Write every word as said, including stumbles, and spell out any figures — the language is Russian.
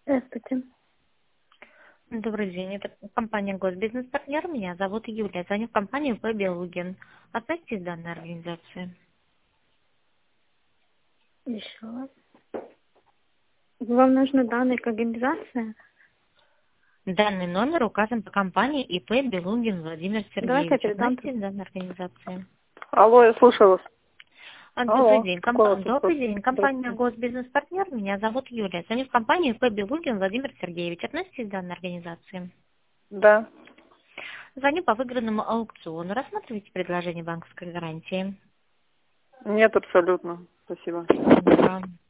Здравствуйте. Добрый день, это компания «Госбизнес-партнер». Меня зовут Юлия. Звоню в компанию П. Белугин. Относитесь к данной организации? Еще раз. Вам нужны данные к организации? Данный номер указан по компании И П. Белугин Владимир Давайте я Сергеевич. передам. Относитесь к данной организации? Алло, я слушаю вас. А, Добрый Алло, день. какой у Комп- вас вопрос? Добрый день. Компания Здравствуйте. «Госбизнес-партнер». Меня зовут Юлия. Звоню в компанию П. Белугин Владимир Сергеевич. Относитесь к данной организации? Да. Звоню по выигранному аукциону. Рассматриваете предложение банковской гарантии? Нет, абсолютно. Спасибо. Понятно.